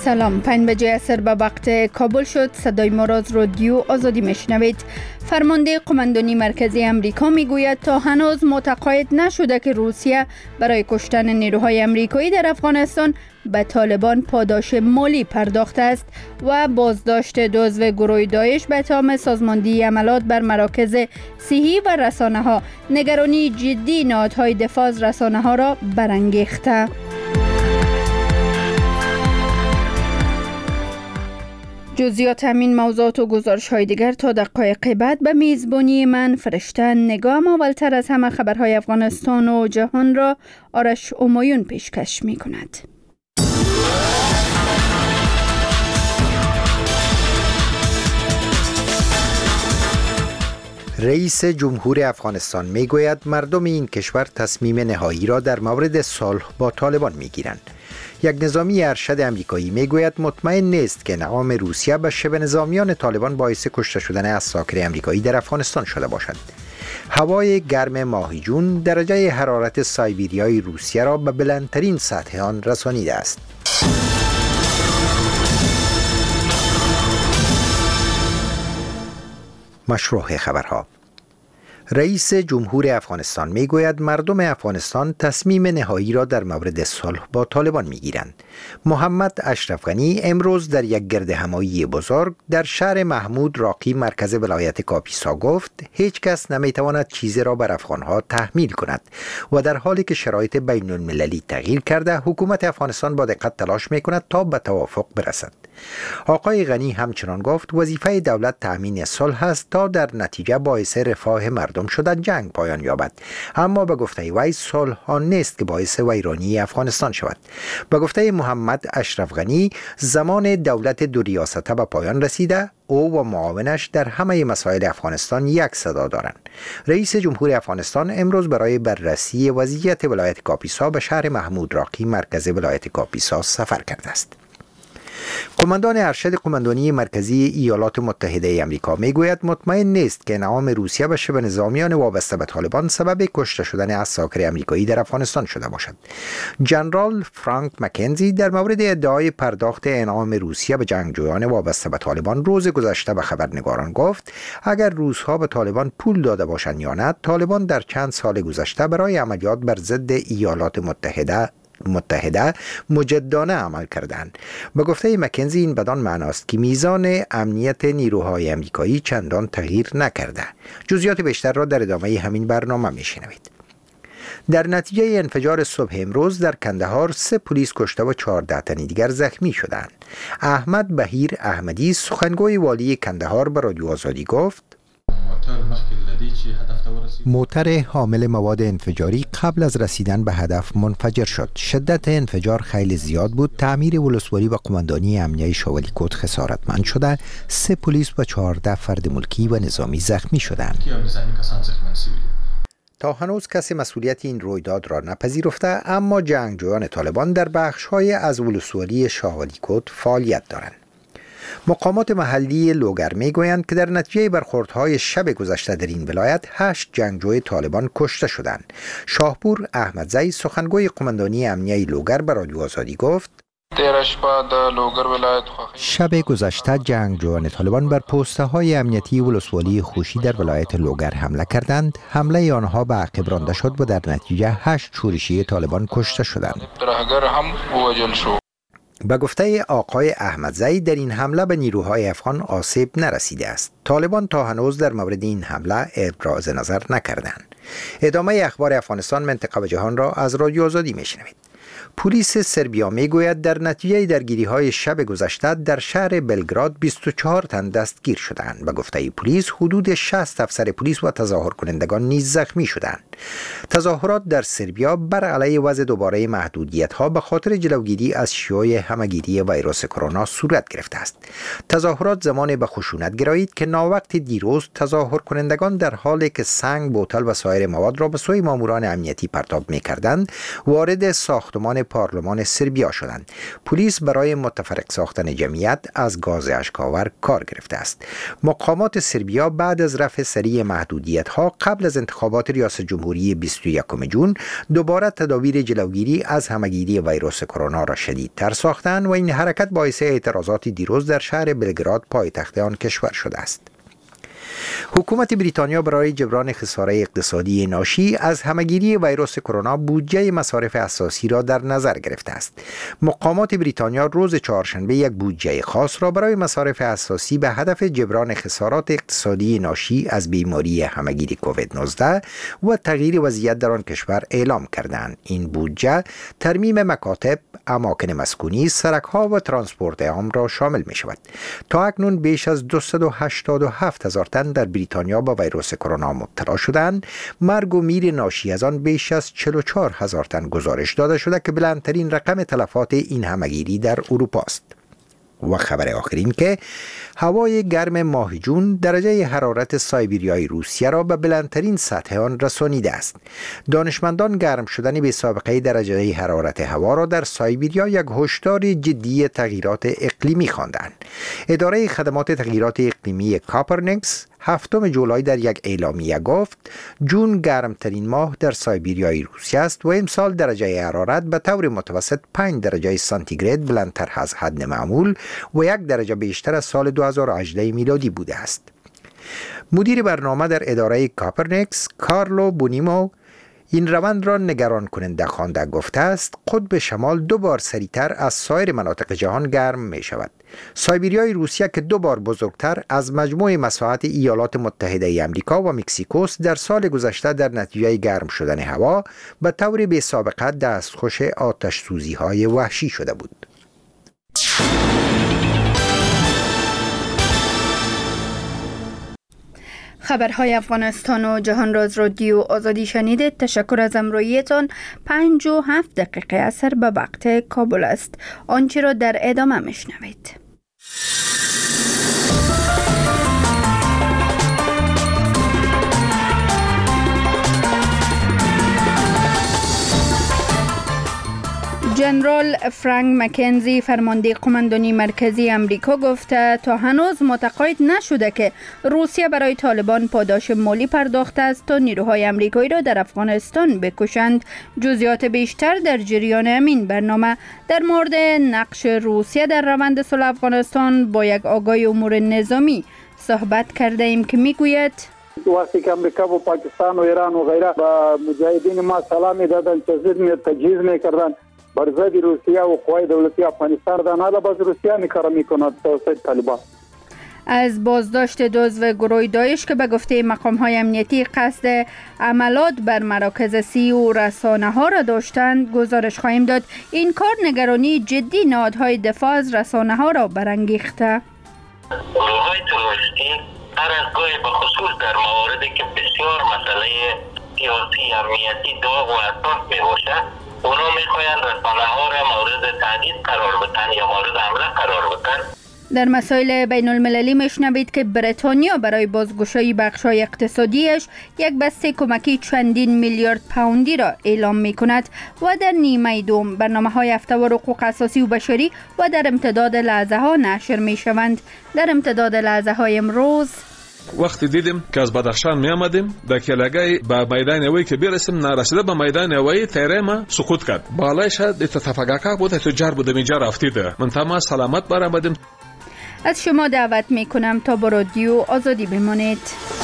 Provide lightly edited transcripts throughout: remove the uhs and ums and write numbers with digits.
سلام، 5 بجه عصر به وقت کابل شد. صدای ما را از رادیو آزادی میشنوید. فرمانده قماندانی مرکزی امریکا میگوید تا هنوز متقاعد نشده که روسیه برای کشتن نیروهای امریکایی در افغانستان به طالبان پاداش مالی پرداخته است و بازداشت دو عضو گروه داعش به اتهام سازماندهی عملات بر مراکز صحی و رسانه ها نگرانی جدی نهادهای دفاع از رسانه ها را برانگیخته. جزئیات همین موضوعات و گزارش های دیگر تا دقایق بعد به میزبانی من فرشته نگاه. اولتر از همه خبرهای افغانستان و جهان را آرش امایون پیشکش می کند. رئیس جمهور افغانستان میگوید مردم این کشور تصمیم نهایی را در مورد صلح با طالبان میگیرند. یک نظامی ارشد امریکایی میگوید مطمئن نیست که انعام روسیه به شبه نظامیان طالبان باعث کشته شدن عساکر امریکایی در افغانستان شده باشد. هوای گرم ماه جون درجه حرارت سایبیریای روسیه را به بلندترین سطح آن رسانیده است. مشروع خبرها. رئیس جمهور افغانستان میگوید مردم افغانستان تصمیم نهایی را در مورد صلح با طالبان میگیرند. محمد اشرف غنی امروز در یک گردهمایی بزرگ در شهر محمود راقی مرکز ولایت کاپیسا گفت هیچ کس نمیتواند چیزی را بر افغانها تحمیل کند و در حالی که شرایط بین المللی تغییر کرده حکومت افغانستان با دقت تلاش میکند تا به توافق برسد. آقای غنی همچنان گفت وظیفه دولت تامین صلح است تا در نتیجه باعث رفاه مردم شدن جنگ پایان یابد، اما به گفته وی صلح آن نیست که باعث ویرانی افغانستان شود. به گفته محمد اشرف غنی زمان دولت دو ریاسته به پایان رسیده. او و معاونش در همه مسائل افغانستان یک صدا دارند. رئیس جمهور افغانستان امروز برای بررسی وضعیت ولایت کاپیسا به شهر محمود راقی مرکز ولایت کاپیسا سفر کرده است. قماندان ارشد قماندانی مرکزی ایالات متحده آمریکا میگوید مطمئن نیست که انعام روسیه به شبه نظامیان وابسته به طالبان سبب کشته شدن عساکر آمریکایی در افغانستان شده باشد. ژنرال فرانک مکنزی در مورد ادعای پرداخت انعام روسیه به جنگجویان وابسته به طالبان روز گذشته به خبرنگاران گفت اگر روس‌ها به طالبان پول داده باشند یا نه، طالبان در چند سال گذشته برای عملیات بر ضد ایالات متحده مجدانه عمل کردند. به گفته مکنزی این بدان معناست که میزان امنیت نیروهای آمریکایی چندان تغییر نکرده. جزئیات بیشتر را در ادامه همین برنامه میشنوید. در نتیجه انفجار صبح امروز در کندهار 3 پلیس کشته و 14 تن دیگر زخمی شدند. احمد بهیر احمدی سخنگوی والی کندهار به رادیو آزادی گفت موتر حامل مواد انفجاری قبل از رسیدن به هدف منفجر شد. شدت انفجار خیلی زیاد بود. تعمیر ولسوالی و قماندانی امنیه شاولی کوت خسارتمند شده. 3 پلیس و 14 فرد ملکی و نظامی زخمی شدند. تا هنوز کسی مسئولیت این رویداد را نپذیرفته، اما جنگجویان طالبان در بخش‌های از ولسوالی شاولی کوت فعالیت دارند. مقامات محلی لوگر میگویند که در نتیجه برخوردهای شب گذشته در این ولایت 8 جنگجوی طالبان کشته شدند. شاهپور احمدزی سخنگوی قماندانی امنیه لوگر به رادیو آزادی گفت شب گذشته جنگجویان طالبان بر پوسته های امنیتی ولسوالی خوشی در ولایت لوگر حمله کردند. حمله آنها به عقب رانده شد و در نتیجه 8 شورشی طالبان کشته شدند. به گفته آقای احمدزی در این حمله به نیروهای افغان آسیب نرسیده است. طالبان تا هنوز در مورد این حمله ابراز نظر نکردند. ادامه اخبار افغانستان، منطقه و جهان را از رادیو آزادی میشنوید. پلیس سربیا میگوید در نتیجه درگیری‌های شب گذشته در شهر بلگراد 24 تن دستگیر شدند. به گفته پلیس حدود 60 افسر پلیس و تظاهر کنندگان نیز زخمی شدند. تظاهرات در سربیا بر علیه وضع دوباره محدودیت‌ها به خاطر جلوگیری از شیوع همه‌گیری ویروس کرونا صورت گرفته است. تظاهرات زمان به خشونت گرایید که ناوقت دیروز تظاهر کنندگان در حالی که سنگ، بوتل و سایر مواد را به سوی ماموران امنیتی پرتاب می‌کردند، وارد ساختمان پارلمان سربیا شدند. پلیس برای متفرق ساختن جمعیت از گاز اشک‌آور کار گرفته است. مقامات سربیا بعد از رفع سریع محدودیت‌ها قبل از انتخابات ریاست جمهوری جمهوری 21 جون دوباره تدابیر جلوگیری از همهگیری ویروس کرونا را شدیدتر ساختند و این حرکت باعث اعتراضات دیروز در شهر بلگراد پایتخت آن کشور شده است. حکومت بریتانیا برای جبران خساره اقتصادی ناشی از همهگیری ویروس کرونا بودجه مصارف اساسی را در نظر گرفته است. مقامات بریتانیا روز چهارشنبه یک بودجه خاص را برای مصارف اساسی به هدف جبران خسارات اقتصادی ناشی از بیماری همهگیری کووید 19 و تغییر وضعیت در آن کشور اعلام کردند. این بودجه ترمیم مکاتب، اماکن مسکونی، سرک‌ها و ترانسپورت عام را شامل می شود. تا اکنون بیش از 287,000 تن در بریتانیا با ویروس کرونا مبتلا شدند. مرگ و میر ناشی از آن بیش از 44,000 تن گزارش داده شده که بلندترین رقم تلفات این همهگیری در اروپا است. و خبر آخرین که هوای گرم ماه جون درجه حرارت سایبریای روسیه را به بلندترین سطح آن رسانیده است. دانشمندان گرم شدن بی سابقه درجه حرارت هوا را در سایبریا یک هشدار جدی تغییرات اقلیمی خواندند. اداره خدمات تغییرات اقلیمی کاپرنیکس 7 جولای در یک اعلامیه گفت جون گرمترین ماه در سایبریای روسیه است و امسال درجه حرارت به طور متوسط 5 درجه سانتیگراد بلندتر از حد معمول و 1 درجه بیشتر از سال 2018 میلادی بوده است. مدیر برنامه در اداره کاپرنیکس کارلو بونیمو این روند را نگران کننده خوانده گفته است قطب شمال 2 بار سریعتر از سایر مناطق جهان گرم می شود. سایبریای روسیه که 2 بار بزرگتر از مجموع مساحت ایالات متحده امریکا و مکزیکوست در سال گذشته در نتیجه گرم شدن هوا به طور بی سابقه دستخوش آتش سوزی های وحشی شده بود. خبرهای افغانستان و جهان راز رادیو آزادی شنیدید. تشکر از همراهیتان. 5 و 7 دقیقه اثر به وقت کابل است. آنچه را در ادامه میشنوید. جنرال فرانک مکنزی فرمانده قماندانی مرکزی امریکا گفته تا هنوز متقاعد نشده که روسیه برای طالبان پاداش مالی پرداخته است تا نیروهای امریکایی را در افغانستان بکشند. جزئیات بیشتر در جریان همین برنامه. در مورد نقش روسیه در روند صلح افغانستان با یک آگاه امور نظامی صحبت کرده ایم که میگوید وقتی که امریکا و پاکستان و ایران و غیره با مجاهدین ما سلامی دادن که ضد تجهیز میکردن بر ضد روسیه و قوای دولتی افغانستان دادن، حالا باز روسیه میکاره میکند توسط طالبان. از بازداشت دزد گروه داعش که به گفته مقام‌های امنیتی قصد عملات بر مراکز سی و رسانه ها را داشتند گزارش خواهیم داد. این کار نگرانی جدی نهادهای دفاع از رسانه ها را برانگیخته. گروه‌های تروریستی هر از گاهی به خصوص در مواردی که بسیار مسئله سیاسی امنیتی داغ و حساس میباشه اونا میخواین رسانه ها را مورد تهدید قرار بدن یا مورد حمله قرار بدن. در مسائل بین المللی میشنوید که بریتانیا برای بازگشایی بخش‌های اقتصادیش یک بسته کمکی چندین میلیارد پوندی را اعلام میکند و در نیمه دوم برنامه‌های هفته‌وار حقوق اساسی و بشری و در امتداد لحظه ها نشر میشوند. در امتداد لحظه های امروز وقتی دیدیم که از بدخشان می آمدیم در کلاگای به میدان هوایی که برسیم نرسیده به میدان هوایی تیره ما سقوط کرد. بالای شد تفگاکا بود تجار بود اینجا رفتیده من تمام سلامت برآمدیم. از شما دعوت می کنم تا با رادیو آزادی بمانید.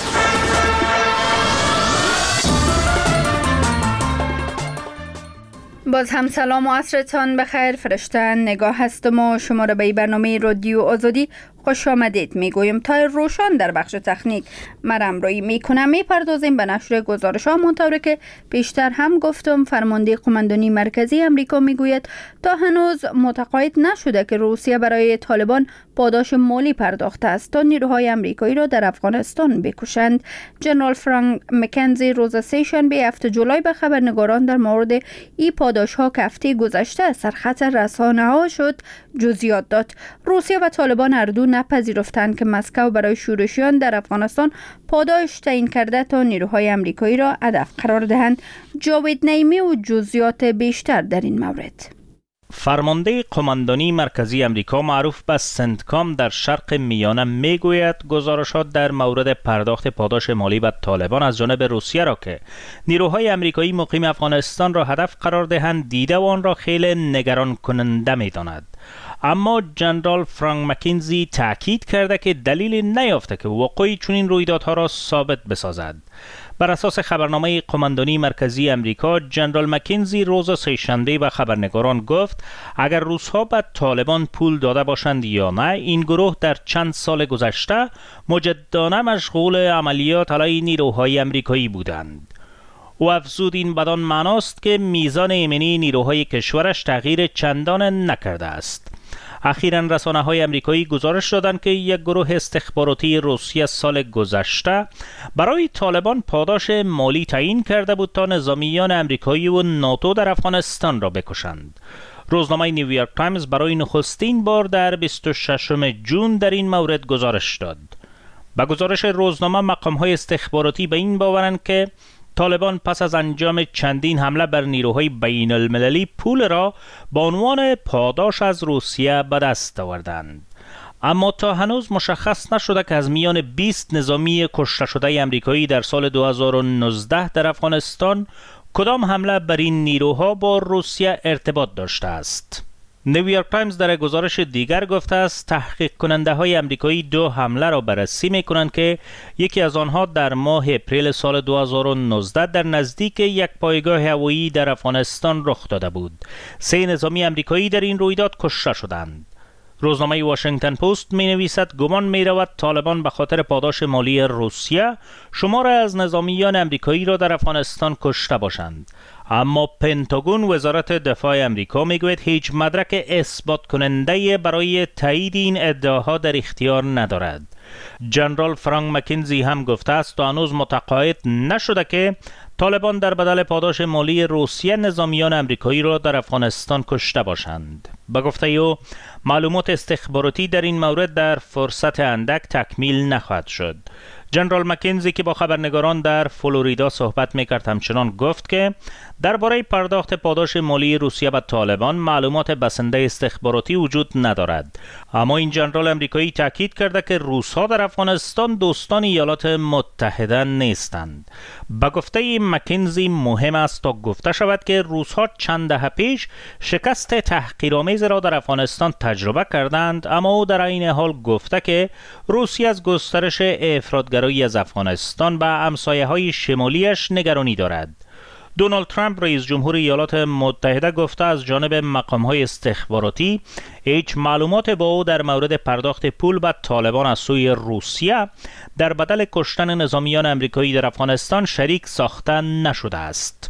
باز هم سلام و عصرتان بخیر. فرشته نگاه هستم و شما را به برنامه رادیو آزادی خوش آمدید میگویم. تا روشان در بخش تکنیک مرمرایی میکنم. میپردازیم به نشر گزارش ها منطوری که پیشتر هم گفتم. فرمانده قماندانی مرکزی امریکا میگوید تا هنوز متقاعد نشده که روسیه برای طالبان پاداش مالی پرداخته است تا نیروهای امریکایی را در افغانستان بکشند. جنرال فرانک مکنزی روز سه‌شنبه 7 جولای به خبرنگاران در مورد این پاداش ها که هفته گذشته سرخط رسانه ها شد جزئیات داد. روسیه و طالبان هر دو نپذیرفتند که مسکو برای شورشیان در افغانستان پاداش تعیین کرده تا نیروهای امریکایی را هدف قرار دهند. جاوید نعیمی و جزئیات بیشتر در این مورد. فرمانده قماندانی مرکزی امریکا معروف به سنتکام در شرق میانه میگوید گزارشات در مورد پرداخت پاداش مالی به طالبان از جانب روسیه را که نیروهای امریکایی مقیم افغانستان را هدف قرار دهند دیده و آن را خیلی نگران کننده می‌داند. اما جنرال فرانک مکینزی تاکید کرده که دلیلی نیافته که وقوع چنین رویدادها را ثابت بسازد. بر اساس خبرنامه قماندانی مرکزی امریکا، جنرال مکینزی روز سه‌شنبه به خبرنگاران گفت اگر روس‌ها به طالبان پول داده باشند یا نه، این گروه در چند سال گذشته مجدانه مشغول عملیات علیه نیروهای امریکایی بودند. او افزود این بدان معناست که میزان ایمنی نیروهای کشورش تغییر چندان نکرده است. اخیراً رسانه‌های امریکایی گزارش دادند که یک گروه استخباراتی روسیه سال گذشته برای طالبان پاداش مالی تعیین کرده بود تا نظامیان امریکایی و ناتو در افغانستان را بکشند. روزنامه نیویورک تایمز برای نخستین بار در 26 جون در این مورد گزارش داد. با گزارش روزنامه، مقام‌های استخباراتی به این باورند که طالبان پس از انجام چندین حمله بر نیروهای بین المللی پول را به عنوان پاداش از روسیه به دست آوردند. اما تا هنوز مشخص نشده که از میان 20 نظامی کشته شده امریکایی در سال 2019 در افغانستان کدام حمله بر این نیروها با روسیه ارتباط داشته است. نیویورک تایمز در گزارش دیگر گفته است تحقیق کننده های امریکایی 2 حمله را بررسی می کنند که یکی از آنها در ماه اپریل سال 2019 در نزدیک یک پایگاه هوایی در افغانستان رخ داده بود. 3 نظامی امریکایی در این رویداد کشته شدند. روزنامه واشنگتن پست می نویسد گمان می رود طالبان به خاطر پاداش مالی روسیه شمار از نظامیان امریکایی را در افغانستان کشته باشند. اما پنتاگون، وزارت دفاع امریکا، میگوید هیچ مدرک اثبات کننده برای تایید این ادعاها در اختیار ندارد. جنرال فرانک مکینزی هم گفته است تا هنوز متقاعد نشده که طالبان در بدل پاداش مالی روسیه نظامیان امریکایی را در افغانستان کشته باشند. به گفته او معلومات استخباراتی در این مورد در فرصت اندک تکمیل نخواهد شد. جنرال مکینزی که با خبرنگاران در فلوریدا صحبت میکرد همچنان گفت که درباره پرداخت پاداش مالی روسیه به طالبان معلومات بسنده استخباراتی وجود ندارد. اما این جنرال امریکایی تاکید کرده که روس‌ها در افغانستان دوستان ایالات متحده نیستند. به گفته مکینزی مهم است تا گفته شود که روس‌ها چند دهه پیش شکست تحقیرآمیز را در افغانستان تجربه کردند، اما او در این حال گفته که روسیه از گسترش افراطگرایی از افغانستان به همسایه‌های شمالیش نگرانی دارد. دونالد ترامپ رئیس جمهور ایالات متحده گفته از جانب مقام‌های استخباراتی هیچ معلومات با او در مورد پرداخت پول به طالبان از سوی روسیه در بدل کشتن نظامیان امریکایی در افغانستان شریک ساخته نشده است.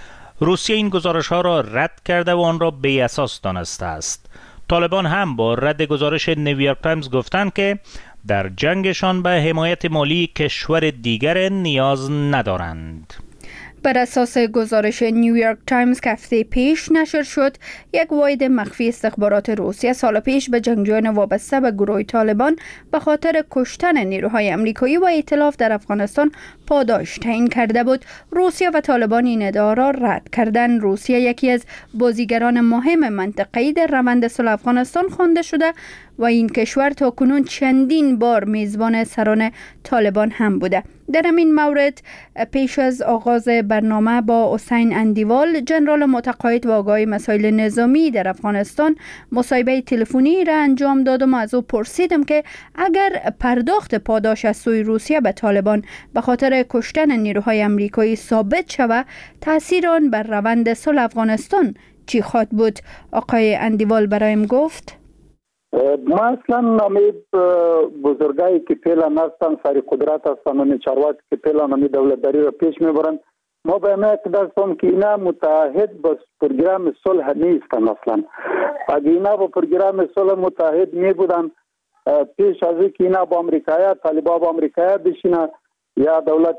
روسیه این گزارش‌ها را رد کرده و آن را بی اساس دانسته است. طالبان هم با رد گزارش نیویورک تایمز گفتند که در جنگشان به حمایت مالی کشور دیگر نیاز ندارند. بر اساس گزارش نیویورک تایمز که هفته پیش نشر شد، یک واحد مخفی استخبارات روسیه سال پیش به جنگجویان وابسته به گروه طالبان به خاطر کشتن نیروهای امریکایی و ائتلاف در افغانستان پاداش تعیین کرده بود. روسیه و طالبان این ادعا را رد کردند. روسیه یکی از بازیگران مهم منطقه‌ای در روند صلح افغانستان خوانده شده و این کشور تاکنون چندین بار میزبان سران طالبان هم بوده. در این مورد پیش از آغاز برنامه با حسین اندیوال، جنرال متقاعد و آگاه مسائل نظامی در افغانستان، مصاحبه تلفنی را انجام دادم و از او پرسیدم که اگر پرداخت پاداش از سوی روسیه به طالبان به خاطر کشتن نیروهای امریکایی ثابت شود، تأثیر آن بر روند صلح افغانستان چی خواهد بود؟ آقای اندیوال برایم گفت ما اصلا نمی بزرگایی که پیلان هستن، سری قدرت هستن و چارواکی که پیلان نمی دولتداری را پیش میبرند. ما به ما اعتقاد که اینا متحد با پروگرام صلح نیستن. اصلا اگه اینا با پروگرام صلح متحد می بودن، پیش از اینکه اینا با امریکایی طالبان با امریکایی بشینن یا دولت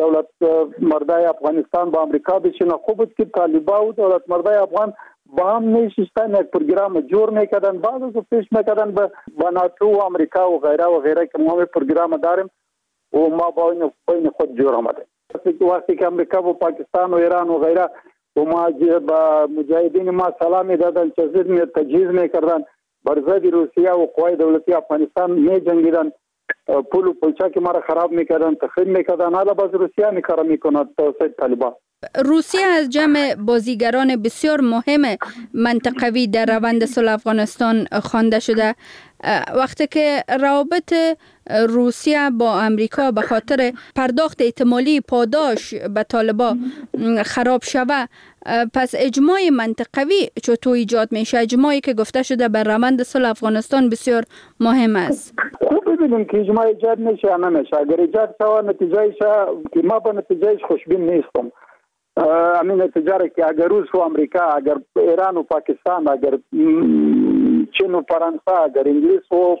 مردای افغانستان با امریکا بشینن، خوب بود که طالبان و دولت مردای افغان با هم نشستن یک پروگرام جور میکردن، بعد از پیش میکردن به ناتو و امریکا و غیره که ما پروگرام داریم و ما با این خود جور آمده. وقتی که امریکا و پاکستان و ایران و غیره با مجاهدین ما سلام میدادن که ضد تجهیز میکردن، بر ضد روسیه و قوای دولتی افغانستان میجنگیدن، پول و پلچک ما را خراب میکردن، تخریب میکردن. حالا باز روسیه این کار میکند توسط طالبان. روسیه از جمع بازیگران بسیار مهم منطقوی در روند صلح افغانستان خوانده شده. وقتی که روابط روسیه با امریکا به خاطر پرداخت احتمالی پاداش به طالبان خراب شود، پس اجماع منطقوی چطور ایجاد میشه؟ اجماعی که گفته شده بر روند صلح افغانستان بسیار مهم است. خوب ببینیم که اجماع ایجاد میشه یا نمیشه. اگر ایجاد شود نتیجهش که ما به نتیجهش خوشبین نیستم. همین نتیجه که اگر روس و امریکا، اگر ایران و پاکستان، اگر چین و فرانسه، اگر انگلیس و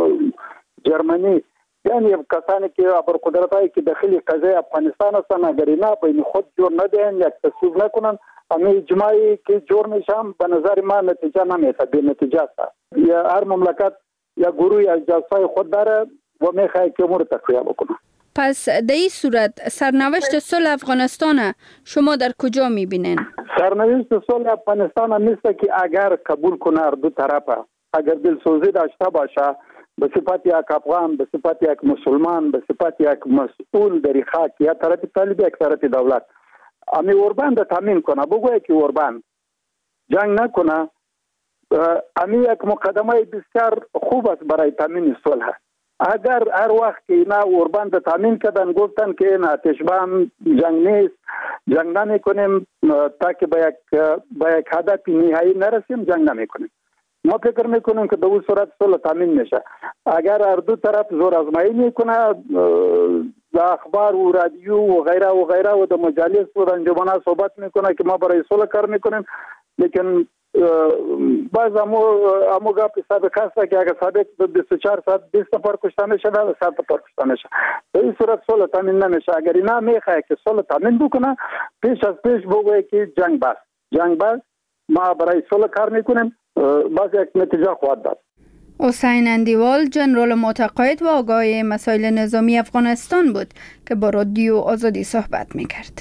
جرمنی، یعنی کسانی که ابرقدرتایی که داخل قضیه افغانستان هستند، اگر اینا بین خود جور ندهند یا تصویب نکنند، همین اجماعی که جور میشن به نظر ما نتیجه نمیده، بی نتیجه است. یا هر مملکت یا گروه یا جلسه خود داره و میخواد که امور تقویه بکنه. پس در این صورت سرنوشت صلح افغانستان شما در کجا میبینین؟ سرنوشت صلح افغانستان نیست که اگر قبول کنه دو طرفه، اگر دلسوزی داشته باشه به صفت یک افغان، به صفت یک مسلمان، به صفت یک مسئول در خاک، یا طرف طالب یک طرف دولت، امی اوربند تامین کنه، بگویه که اوربند جنگ نکنه، امی یک مقدمه بسیار خوب است برای تامین صلح. اگر هر وقت که اینا اوربند تامین کردن گفتن که این آتشبان جنگ نیست، جنگ نمی کنیم تا که به یک هدف نهایی نرسیم، جنگ نمی کنیم. ما فکر میکنیم که به اون صورت صلح تامین میشه. اگر هر دو طرف زور آزمایی میکنه، در اخبار و رادیو و غیره و غیره و در مجالس و انجمن‌ها صحبت میکنه که ما برای صلح کار میکنیم، لیکن باز امو گپ سابقه است که اگر سابق 24 ساعت 20 نفر کشته میشه، 100 نفر کشته میشه. به این صورت صلح تامین نمیشه. اگر اینا میخواه که صلح تامین بکنه، پیش از پیش بگویه که جنگ بس ما برای صلح کار میکنیم، باز یک نتیجه خواهد داد. حسین اندیوال، جنرال متقاعد و آگاه مسائل نظامی افغانستان بود که با رادیو آزادی صحبت میکرد.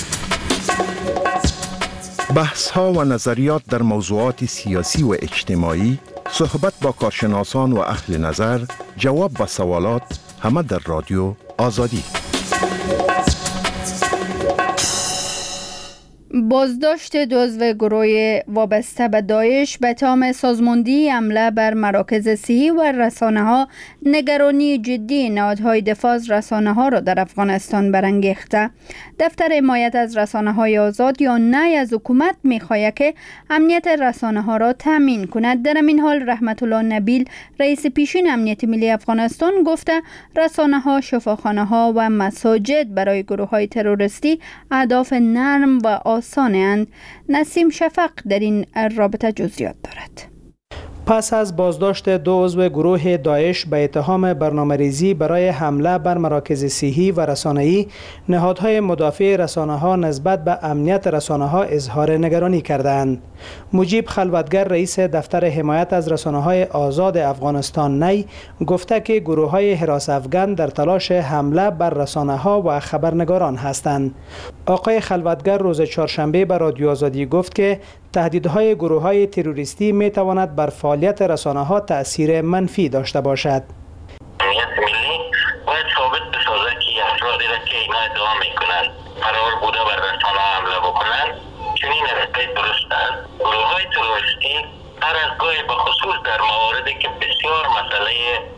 بحث ها و نظریات در موضوعات سیاسی و اجتماعی، صحبت با کارشناسان و اهل نظر، جواب به سوالات، همه در رادیو آزادی. بازداشت دو عضو گروه وابسته به داعش به اتهام سازماندهی حمله بر مراکز صحی و رسانه‌ها نگرانی جدی نهادهای دفاع از رسانه‌ها را در افغانستان برانگیخته. دفتر حمایت از رسانه‌های آزاد یا نی از حکومت می‌خواهد که امنیت رسانه‌ها را تامین کند. در این حال رحمت الله نبیل، رئیس پیشین امنیت ملی افغانستان، گفته رسانه‌ها، شفاخانه‌ها و مساجد برای گروه‌های تروریستی اهداف نرم و آسانند. نسیم شفق در این رابطه جزئیات دارد. پس از بازداشت دو عضو گروه داعش به اتهام برنامه‌ریزی برای حمله بر مراکز صحی و رسانه‌ای، نهادهای مدافع رسانه‌ها نسبت به امنیت رسانه‌ها اظهار نگرانی کردند. مجیب خلوتگر، رئیس دفتر حمایت از رسانه‌های آزاد افغانستان نی، گفته که گروه‌های حراس افغان در تلاش حمله بر رسانه‌ها و خبرنگاران هستند. آقای خلوتگر روز چهارشنبه به رادیو آزادی گفت که تهدیدهای گروه‌های تروریستی می‌تواند بر فعالیت رسانه‌ها تأثیر منفی داشته باشد. امنیت ملی باید ثابت بسازد که افرادی را که اینا ادعا می‌کنند قرار بوده بر رسانه‌ها حمله بکنند چنین رسانه‌ای درست است. گروه‌های تروریستی هر از گاهی به خصوص در مواردی که بسیار مسئله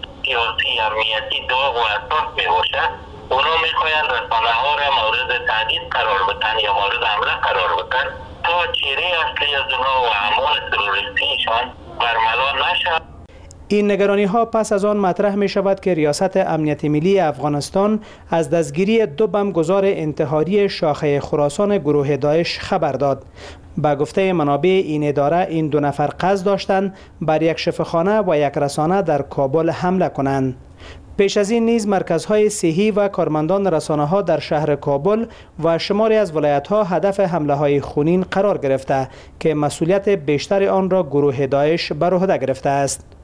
سیاسی امنیتی داغ و حساس می‌باشد، اونا می‌خواهند رسانه‌ها را مورد تهدید قرار بدن یا مورد حمله قرار بدن تا چهره اصلی از اونها و اعمال تروریستیشان برملا نشد. این نگرانی ها پس از آن مطرح می شود که ریاست امنیت ملی افغانستان از دستگیری دو بمبگذار انتحاری شاخه خراسان گروه داعش خبر داد. به گفته منابع این اداره، این دو نفر قصد داشتند بر یک شفاخانه و یک رسانه در کابل حمله کنند. پیش از این نیز مرکزهای صحی و کارمندان رسانه‌ها در شهر کابل و شماری از ولایت‌ها هدف حمله‌های خونین قرار گرفته که مسئولیت بیشتر آن را گروه داعش بر عهده گرفته است.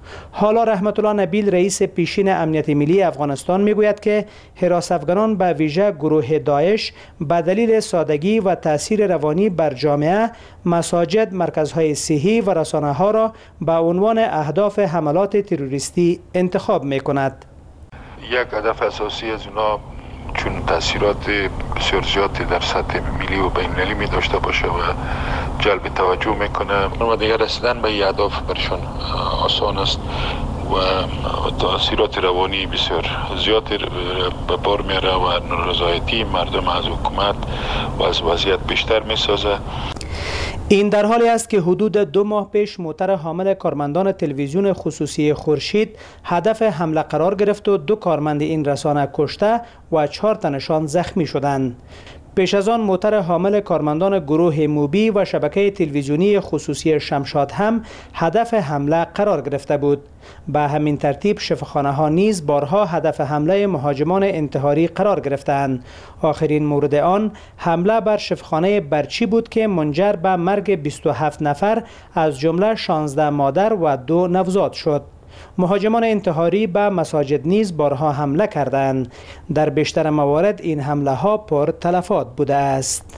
حالا رحمت الله نبیل رئیس پیشین امنیت ملی افغانستان میگوید که حراس افغانان به ویژه گروه داعش به دلیل سادگی و تاثیر روانی بر جامعه مساجد، مرکزهای صحی و رسانه‌ها را به عنوان اهداف حملات تروریستی انتخاب میکند. یک هدف اساسی از اونا چون تاثیرات بسیار زیادی در سطح ملی و بین‌المللی می داشته باشه و جلب توجه میکنه و دیگر رسیدن به این اهداف برشون آسان است و تاثیرات روانی بسیار زیادی به بار میاره و نارضایتی مردم از حکومت و از وضعیت بیشتر میسازه. این در حالی است که حدود 2 ماه پیش موتر حامل کارمندان تلویزیون خصوصی خورشید هدف حمله قرار گرفت و 2 کارمند این رسانه کشته و 4 تنشان زخمی شدند. پیش از آن موتر حامل کارمندان گروه موبی و شبکه تلویزیونی خصوصی شمشاد هم هدف حمله قرار گرفته بود. به همین ترتیب شفاخانه ها نیز بارها هدف حمله مهاجمان انتحاری قرار گرفتند. آخرین مورد آن حمله بر شفاخانه برچی بود که منجر به مرگ 27 نفر از جمله 16 مادر و 2 نوزاد شد. مهاجمان انتحاری به مساجد نیز بارها حمله کردند. در بیشتر موارد این حمله ها پر تلفات بوده است.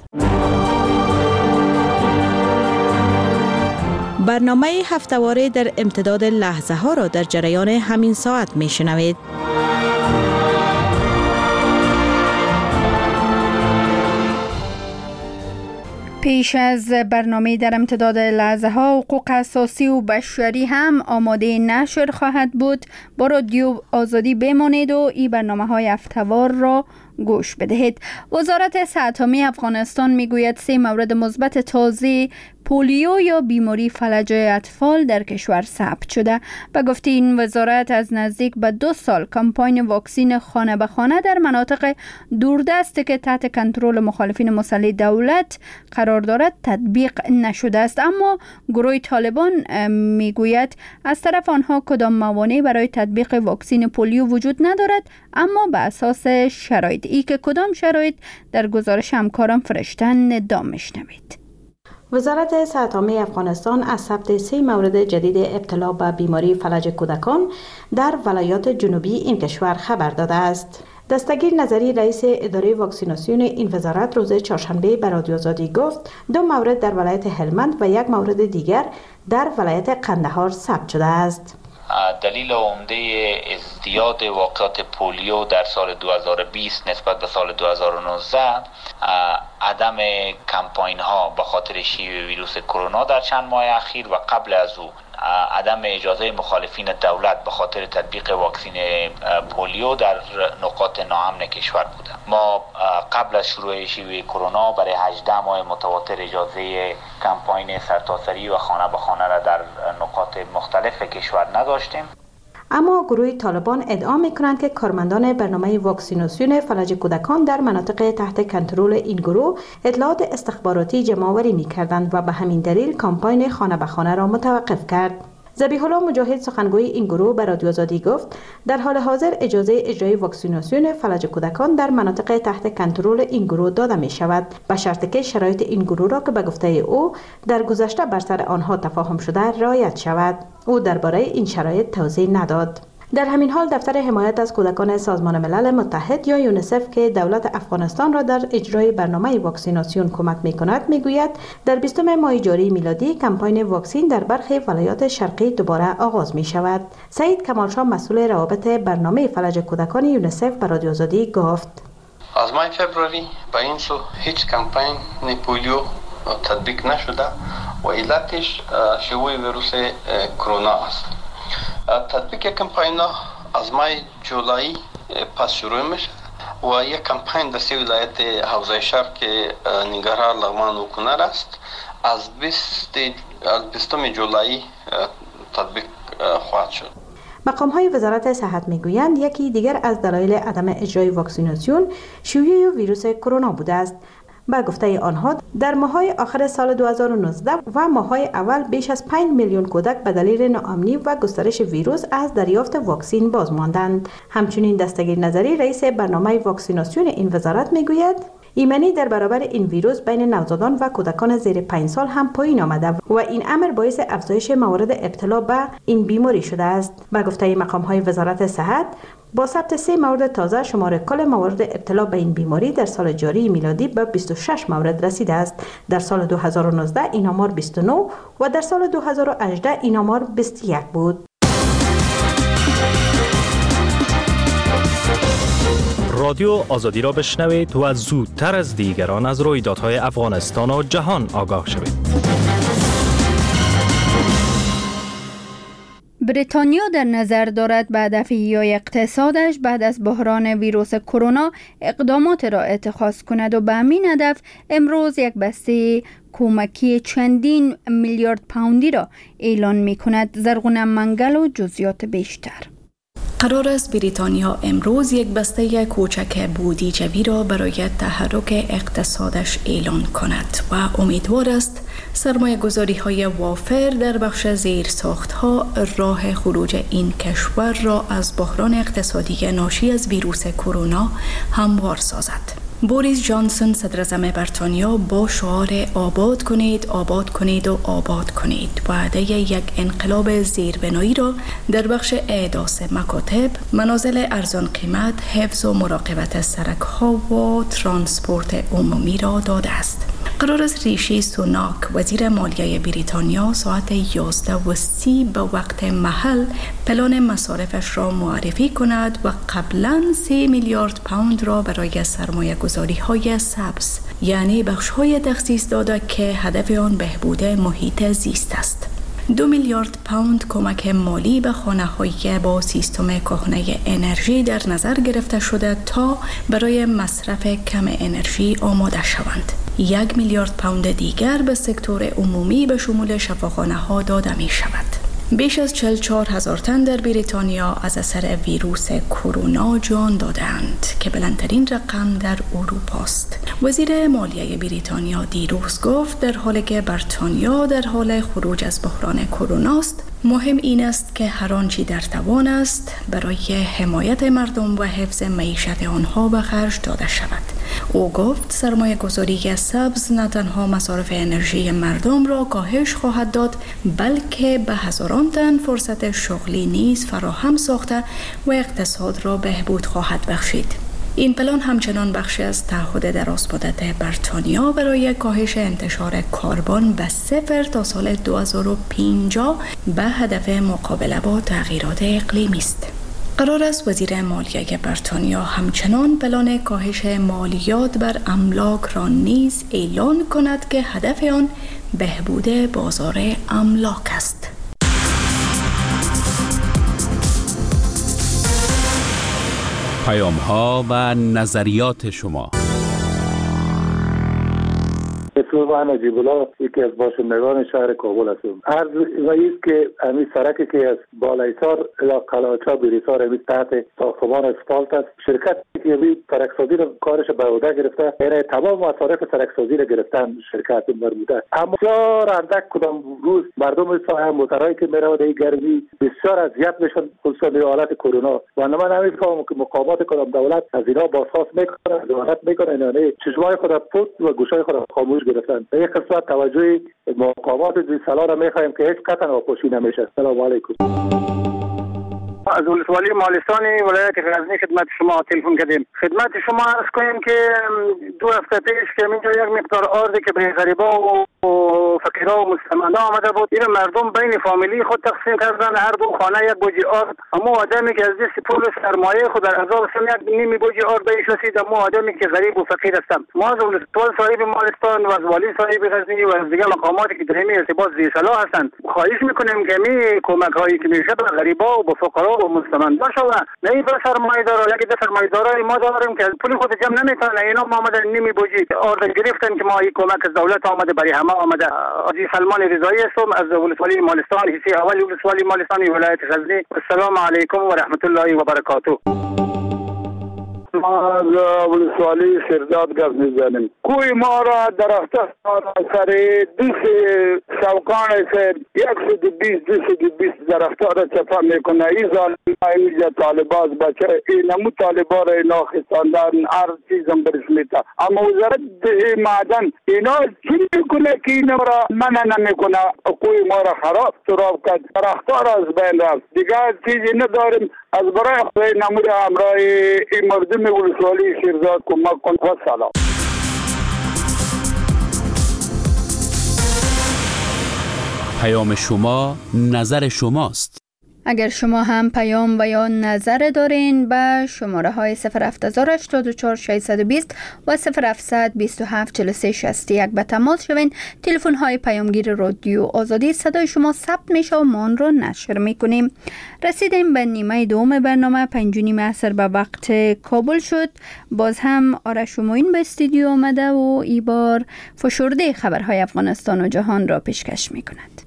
برنامه هفته‌واره در امتداد لحظه ها را در جریان همین ساعت می شنوید. پیش از برنامه در امتداد لحظه ها حقوق اساسی و بشری هم آماده نشر خواهد بود. با رادیو آزادی بمانید و این برنامه های هفته‌وار را گوش بدهید. وزارت صحت عامه افغانستان میگوید 3 مورد مثبت تازه پولیو یا بیماری فلج اطفال در کشور ثبت شده. به گفته این وزارت از نزدیک به 2 سال کمپاین واکسین خانه به خانه در مناطق دوردست که تحت کنترل مخالفین مسلح دولت قرار دارد تطبیق نشده است، اما گروه طالبان میگوید از طرف آنها کدام موانعی برای تطبیق واکسین پولیو وجود ندارد، اما به اساس شرایط. ای که کدام شرایط در گزارش همکارم فرشتن ندام میشنوید. وزارت صحت عامه افغانستان از ثبت 3 مورد جدید ابتلا به بیماری فلج کودکان در ولایات جنوبی این کشور خبر داده است. دستگیر نظری رئیس اداره واکسیناسیون این وزارت روز چهارشنبه به رادیو آزادی گفت 2 مورد در ولایت هلمند و 1 مورد دیگر در ولایت قندهار ثبت شده است. دلیل عمده ازدیاد واقعات پولیو در سال 2020 نسبت به سال 2019 عدم کمپاین ها به خاطر شیوع ویروس کرونا در چند ماه اخیر و قبل از او عدم اجازه مخالفین دولت به خاطر تطبیق واکسین پولیو در نقاط ناامن کشور بوده. ما قبل از شروع شیوع کرونا برای 18 ماه متواتر اجازه کمپاین سرتاسری و خانه به خانه را در نقاط مختلف کشور نداشتیم. اما گروه طالبان ادعا می‌کنند که کارمندان برنامه واکسیناسیون فلج کودکان در مناطق تحت کنترل این گروه اطلاعات استخباراتی جمع‌آوری می‌کردند و به همین دلیل کمپاین خانه به خانه را متوقف کرد. ذبیح الله مجاهد سخنگوی این گروه به رادیو آزادی گفت در حال حاضر اجازه اجرای واکسیناسیون فلج کودکان در مناطق تحت کنترل این گروه داده می شود به شرطی که شرایط این گروه را که به گفته او در گذشته بر سر آنها تفاهم شده رعایت شود. او درباره این شرایط توضیح نداد. در همین حال دفتر حمایت از کودکان سازمان ملل متحد یا یونیسف که دولت افغانستان را در اجرای برنامه واکسیناسیون کمک می‌کند میگوید در 20 ماه جاری میلادی کمپاین واکسین در برخی ولایات شرقی دوباره آغاز می‌شود. سعید کمالشاه مسئول روابط برنامه فلج کودکان یونیسف به رادیو آزادی گفت از ماه فوریه به این سو هیچ کمپاین پولیو تطبیق نشده و علتش شیوع ویروس کرونا است. تطبیق کمپاین از ماه جولای پس شروع میشه و یک کمپاین در 3 ولایت حوزه شرق که ننگرهار، لغمان و کنر است از 20 جولای تطبیق خواهد شد. مقام‌های وزارت صحت میگویند یکی دیگر از دلایل عدم اجرای واکسیناسیون شیوع ویروس کرونا بوده است. به گفته آنها در ماه‌های آخر سال 2019 و ماه‌های اول بیش از 5 میلیون کودک به دلیل ناامنی و گسترش ویروس از دریافت واکسن باز ماندند. همچنین دستگیر نظری رئیس برنامه واکسیناسیون این وزارت میگوید ایمنی در برابر این ویروس بین نوزادان و کودکان زیر 5 سال هم پایین آمده و این امر باعث افزایش موارد ابتلا به این بیماری شده است. به گفته مقام‌های وزارت صحت، با ثبت 3 مورد تازه شمار کل موارد ابتلا به این بیماری در سال جاری میلادی به 26 مورد رسیده است. در سال 2019 این آمار 29 و در سال 2018 این آمار 21 بود. رادیو آزادی را بشنوید و زودتر از دیگران از رویدادهای افغانستان و جهان آگاه شوید. بریتانیا در نظر دارد به هدف حیای اقتصادش بعد از بحران ویروس کرونا اقدامات را اتخاذ کند و به همین هدف امروز یک بسته کمکی چندین میلیارد پوندی را اعلان می کند. زرغون منگل و جزئیات بیشتر. قرار است بریتانیا امروز یک بسته کوچک بودجه‌ای را برای تحرک اقتصادش اعلان کند و امیدوار است سرمایه‌گذاری‌های وافر در بخش زیرساخت‌ها راه خروج این کشور را از بحران اقتصادی ناشی از ویروس کرونا هموار سازد. بوریس جانسون صدر اعظم بریتانیا با شعار آباد کنید، آباد کنید و آباد کنید وعده یک انقلاب زیربنایی را در بخش احداث مکاتب، منازل ارزان قیمت، حفظ و مراقبت سرک‌ها و ترانسپورت عمومی را داده است. قرار است ریشی سوناک وزیر مالیه بریتانیا ساعت 11:30 به وقت محل پلان مصارفش را معرفی کند و قبلا 3 میلیارد پوند را برای سرمایه‌گذاری‌های سبز یعنی بخش‌های تخصیص داده که هدف آن بهبود محیط زیست است. 2 میلیارد پوند کمک مالی به خانه‌های با سیستم کهنه انرژی در نظر گرفته شده تا برای مصرف کم انرژی آماده شوند. 1 میلیارد پوند دیگر به سکتور عمومی به شمول شفاخانه‌ها داده می شود. بیش از 44,000 تن در بریتانیا از اثر ویروس کرونا جان دادند که بلندترین رقم در اروپا است. وزیر مالیه بریتانیا دیروز گفت در حالی که بریتانیا در حال خروج از بحران کرونا است، مهم این است که هر آنچه در توان است برای حمایت مردم و حفظ معیشت آنها به خرج داده شود. او گفت سرمایه گذاری سبز نه تنها مصارف انرژی مردم را کاهش خواهد داد بلکه به هزاران تن فرصت شغلی نیز فراهم ساخته و اقتصاد را بهبود خواهد بخشید. این پلان همچنان بخشی از تعهد درازمدت بریتانیا برای کاهش انتشار کربن به 0 تا سال 2050 به هدف مقابله با تغییرات اقلیمی است. قرار است وزیر مالیه بریتانیا همچنان پلان کاهش مالیات بر املاک را نیز اعلان کند که هدف آن بهبود بازار املاک است. پیام‌ها و نظریات شما. اسم من نجیب الله، یکی از باشندگان شهر کابل هستم. عرض است که همین سرکی که از بالایسار یا قلاچا بریسار همین تحت ساختمان اسفالت است، شرکت که همین سرکسازی رو کارش به عهده گرفته، یعنی تمام مصارف سرکسازی رو گرفتن شرکت مربوطه. اما بسیار اندک کدام روز مردم سایه موترهایی که میره در گرمی بسیار اذیت میشن خصوصا در حالت کرونا. و من نمیفهمم که مقامات کدام دولت از اینا بازخواست میکنه، ضمانت میکنه، یعنی چشمای خود پوت و گوشای خود خاموش گرفتن. به یک قسمت توجه مقامات زیرسالا را میخوایم که هیچ قطعا آپوشی نمیشه. سلام علیکم. از ولسوالی مالستان ولایت غزنی خدمت شما تلفن کردیم. خدمت شما عرض کنیم که 2 هفته پیش که اینجا یک مقدار آردی که به غریبا و فقیرا و مستمندا آمده بود، این مردم بین فامیلی خود تقسیم کردن، هر دو خانه یک بوجی آرد. اما آدمی که از دست پول سرمایه خود در عذاب سم یک نیمی بوجی آرد بهش رسید. اما آدمی که غریب و فقیر هستند، ما از ولسوال صاحب مالستان و از والی صاحب غزنی و از دیگر مقاماتی که در این ارتباط زیرسالا هستند خواهش میکنیم که می کمک هایی که میشه به غریبا و به فقرا و مستمندا شوه. نه این بر سرمایه‌دارا، یکی در سرمایه‌دارای ما داریم که پول خود جمع نمیکنه. اینا ما آمدن نیمی بوجی آرد گرفتن که ما این کمک از دولت آمده برای همه آمده. عزیز سلمان رضایی هستم از ولسوالی مالستان، حصه اول ولسوالی مالستان ولایت غزنی. السلام علیکم و رحمت الله و برکاته. ما از ولسوالی سرداد گپ میزنیم. کوی ما را درخت سر دوست شوقان سر 120 درخت را چپا میکنه. این ظالم اینجا طالباز بچه اینمو طالبا را اینا خستاندن هر چیزم برسمیتا. اما وزارت معدن اینا چی میکنه که اینا را منع نمیکنه؟ کوی ما را خراب سراب کرد، درخت را از بین رفت. دیگه چیزی نداریم. از برای نمود همراه این مردم ولسوالی شیرزاد کمک کن و سلام. پیام شما نظر شماست. اگر شما هم پیام و یا نظر دارین به شماره های 08084 620 و 072743661 به تماس شوین. تلفن های پیامگیر رادیو آزادی صدای شما ثبت میشه و ما آن را نشر میکنیم. رسیدیم به نیمه دوم برنامه. 5:30 عصر به وقت کابل شد. باز هم آرش موین به استودیو آمده و ای بار فشرده خبرهای افغانستان و جهان را پیشکش میکند.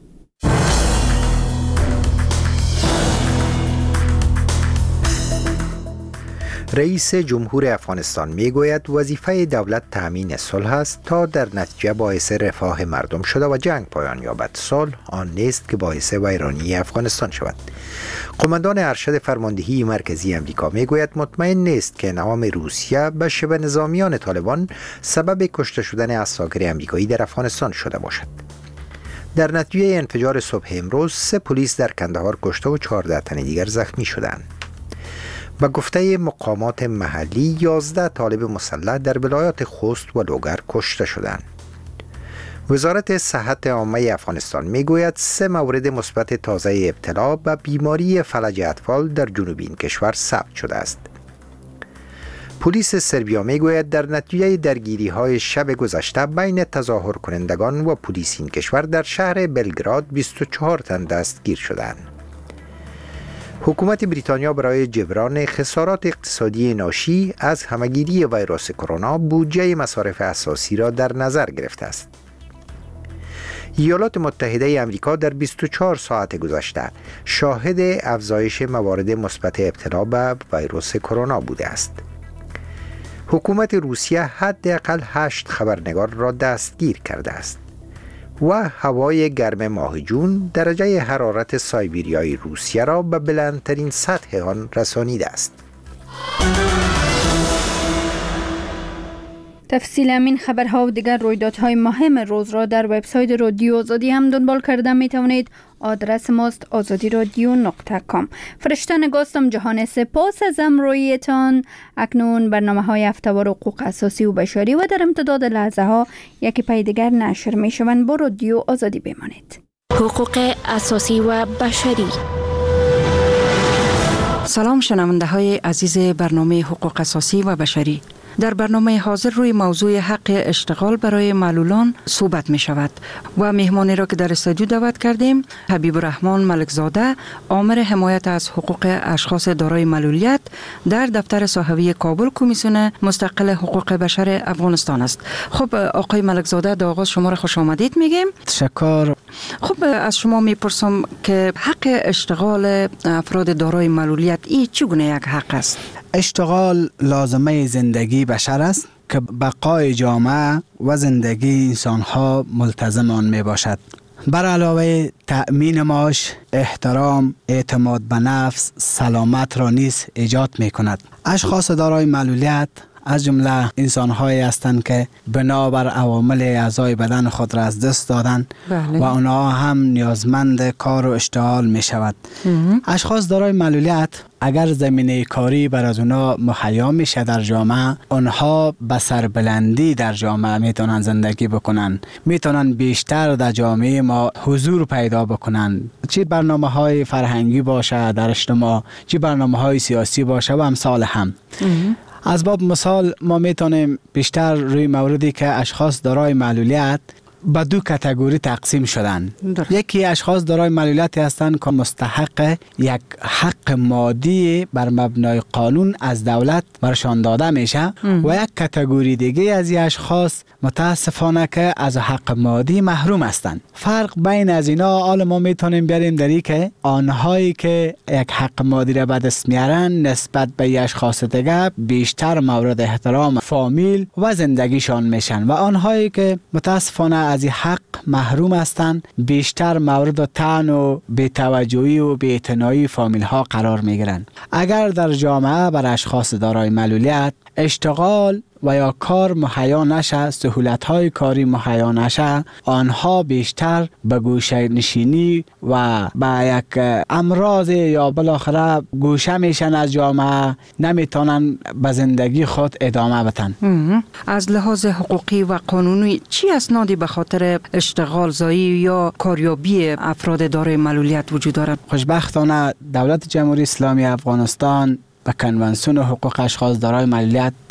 رئیس جمهور افغانستان میگوید وظیفه دولت تامین صلح است تا در نتیجه باعث رفاه مردم شده و جنگ پایان یابد. صلح آن نیست که باعث ویرانی افغانستان شود. قماندان ارشد فرماندهی مرکزی امریکا میگوید مطمئن نیست که انعام روسیه به شبه نظامیان طالبان سبب کشته شدن عساکر امریکایی در افغانستان شده باشد. در نتیجه انفجار صبح امروز 3 پلیس در کندهار کشته و 14 تن دیگر زخمی شدند. به گفته مقامات محلی 11 طالب مسلح در ولایات خوست و لوگر کشته شدند. وزارت صحت عامه افغانستان میگوید 3 مورد مثبت تازه ابتلا به بیماری فلج اطفال در جنوب این کشور ثبت شده است. پلیس سربیا میگوید در نتیجه درگیری های شب گذشته بین تظاهر کنندگان و پلیس این کشور در شهر بلگراد 24 تن دستگیر شدند. حکومت بریتانیا برای جبران خسارات اقتصادی ناشی از همهگیری ویروس کرونا بودجه مصارف اساسی را در نظر گرفته است. ایالات متحده آمریکا در 24 ساعت گذشته شاهد افزایش موارد مثبت ابتلا به ویروس کرونا بوده است. حکومت روسیه حداقل 8 خبرنگار را دستگیر کرده است و هوای گرم ماه جون درجه حرارت سایبریای روسیه را به بلندترین سطح آن رسانیده است. تفصیل همین خبرها و دیگر رویدادهای مهم روز را در وبسایت رادیو آزادی هم دنبال کرده می توانید. آدرس ماست azadiradyo.com. فرشته نگاستم جهان سپاس از امرویتان. اکنون برنامه‌های هفته‌وار حقوق اساسی و بشری و در امتداد لحظه ها یکی پای دیگر نشر می شوند. با رادیو آزادی بمانید. حقوق اساسی و بشری. سلام شنونده های عزیز برنامه حقوق اساسی و بشری. در برنامه حاضر روی موضوع حق اشتغال برای معلولان صحبت می شود و مهمانی را که در استودیو دعوت کردیم حبیب الرحمن ملکزاده، آمر حمایت از حقوق اشخاص دارای معلولیت در دفتر صحوی کابل کمیسیون مستقل حقوق بشر افغانستان است. خب آقای ملکزاده، در آغاز شما را خوش آمدید میگیم. تشکر. خب از شما میپرسم که حق اشتغال افراد دارای معلولیت این چگونه یک حق است؟ اشتغال لازمه زندگی بشر است که بقای جامعه و زندگی انسانها ملتزم آن می باشد. بر علاوه تأمین معاش، احترام، اعتماد به نفس، سلامت را نیز ایجاد می کند. اشخاص دارای معلولیت از جمله انسان‌هایی هستند که بنابر عوامل اعضای بدن خود را از دست دادند و آنها هم نیازمند کار و اشتغال می شود. اشخاص دارای معلولیت اگر زمینه کاری بر از اونا مهیا میشه در جامعه، آنها به سربلندی در جامعه میتونن زندگی بکنن، میتونن بیشتر در جامعه ما حضور پیدا بکنن، چه برنامه‌های فرهنگی باشه در اجتماع، چه برنامه‌های سیاسی باشه و امثال هم. از باب مثال ما میتونیم بیشتر روی موردی که اشخاص دارای معلولیت به دو کاتگوری تقسیم شدن. یکی اشخاص دارای معلولیتی هستند که مستحق یک حق مادی بر مبنای قانون از دولت برشان داده میشه و یک کاتگوری دیگه از این اشخاص متاسفانه که از حق مادی محروم هستند. فرق بین از اینا حالا ما میتونیم بیاریم در این که آنهایی که یک حق مادی را به دست میارن نسبت به اشخاص دیگه بیشتر مورد احترام فامیل و زندگیشان میشن و آنهایی که متاسفانه از این حق محروم هستند بیشتر مورد طعن و بی‌توجهی و بی‌اعتنایی فامیل ها قرار میگیرند. اگر در جامعه بر اشخاص دارای معلولیت اشتغال و یا کار مهیا نشه، سهولت‌های کاری مهیا نشه، آنها بیشتر به گوشه نشینی و به یک امراض یا بالاخره گوشه میشن از جامعه، نمیتونن به زندگی خود ادامه بدن. از لحاظ حقوقی و قانونی چی اسنادی به خاطر اشتغال زایی یا کاریابی افراد دارای معلولیت وجود دارد؟ خوشبختانه دولت جمهوری اسلامی افغانستان به کنوانسیون حقوق اشخاص دارای معلولیت